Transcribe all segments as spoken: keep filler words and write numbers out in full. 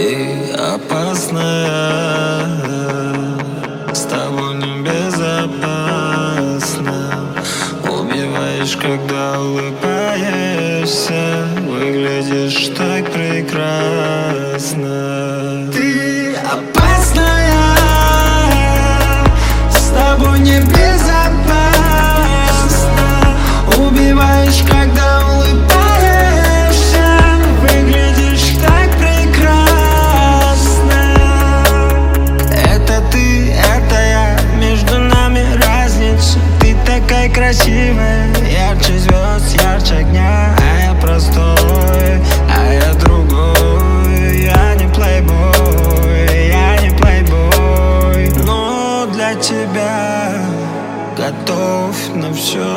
Ты опасная, с тобой небезопасно. Убиваешь, когда улыбаешься, выглядишь так прекрасно. Ты опасная, с тобой небезопасно. Убиваешь, когда улыбаешься, выглядишь так прекрасно. Это ты, это я, между нами разница. Ты такая красивая, ярче звезд, ярче огня. А я простой, а я другой. Я не плейбой, я не плейбой, но для тебя готов на все,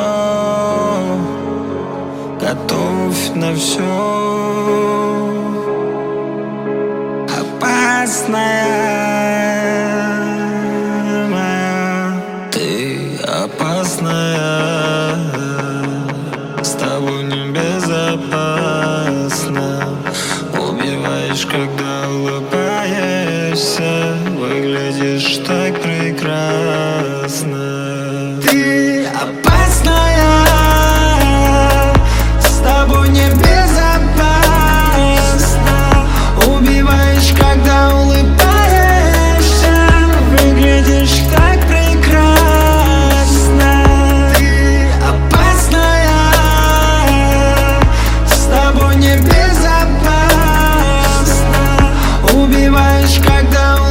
готов на все. Опасная моя, ты опасная, с тобой небезопасно. Убиваешь, когда улыбаешься, выглядишь так прекрасно. Ты опасная, с тобой небезопасно. Убиваешь, когда улыбаешься, выглядишь так прекрасно. Ты опасная, с тобой небезопасно. Убиваешь, когда